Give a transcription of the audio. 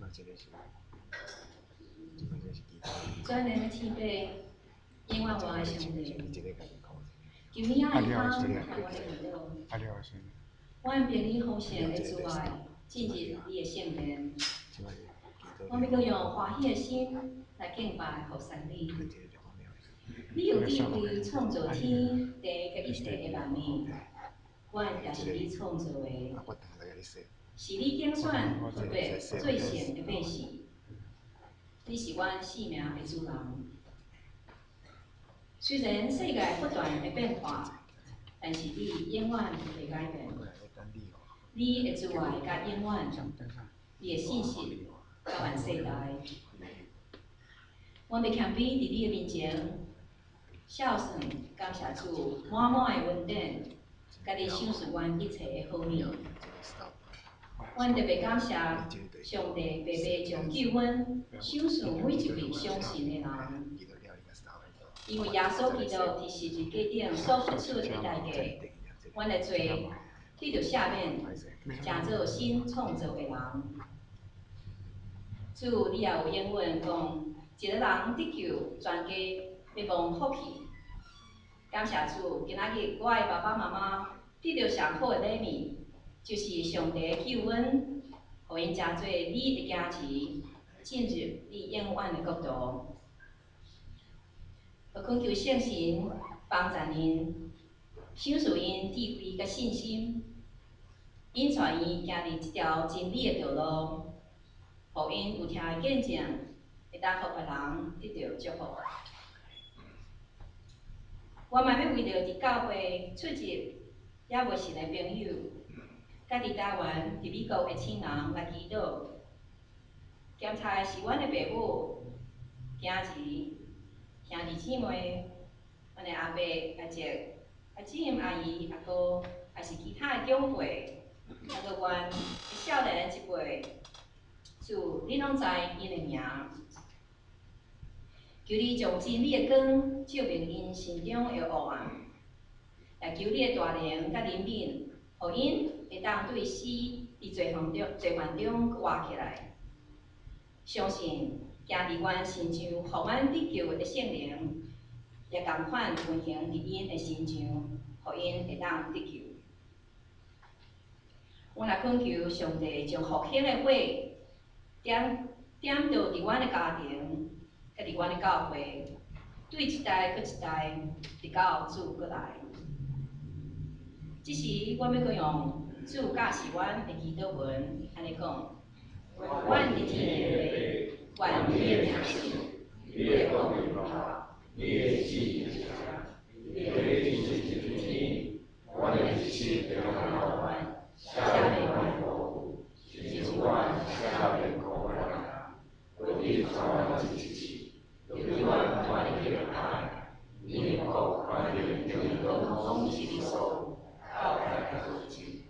转念的天父，永远我的上帝，求你爱康，让我的祈祷。我并你奉献的主爱，进入你的圣殿。我们要用欢喜的心来敬拜服侍你。你有智慧创造天地甲一切的万物，我也是你创造的，是你拣选特别最善的百姓。你是阮生命的主人。虽然世界不断的变化，但是你永远袂改变。你的慈爱甲永远，你的信心甲万世代。我要谦卑伫你的面前，孝顺感谢主满满的恩典，甲你享受阮一切的好物。阮特别感谢上帝白白将救恩享受每一位相信的人，因为耶稣基督伫十字架顶所付出的代价，阮的罪得到赦免，成做新创造的人。主，你也有应允讲，一个人得救，全家要蒙福气。感谢主，今仔日我的爸爸妈妈得到上好的礼物，就是上帝的救恩，互因成做你的家己，进入你永远的国度。我恳求圣神帮助因，享受因智慧甲信心，引带因行入这条真理的道路，互因有听的见证，会当互别人得到祝福。我嘛要为着伫教会出入也袂信的朋友，甲伫台湾、伫美国的亲人来祈祷。检查的是阮的爸母、囝儿、兄弟姊妹，阮的阿伯、阿姐、阿姊、阿姨、阿哥，还是其他的长辈，还阁阮的少年的一辈，主，你拢知因的名。求你将真理的光照明因心中的黑暗，也求你的大能甲怜悯，互因会当对死伫罪犯中活起来。相信行伫阮身上，互阮得救的圣灵，也同款运行伫因的身上，互因会当得救。阮也恳求上帝将复兴的火点着伫阮的家庭。甲伫阮的教会，对一代搁一代，直到主搁来。这时，我要搁用主教示阮的祈祷文，安尼讲：阮的天父，愿你的名圣，你的国荣耀，你的旨意行，你的意志行天，阮的日子要靠阮，下面阮福，是阮下面靠阮，为你传自己。永远团结爱，你能够团结永恒风起的手，到开口去。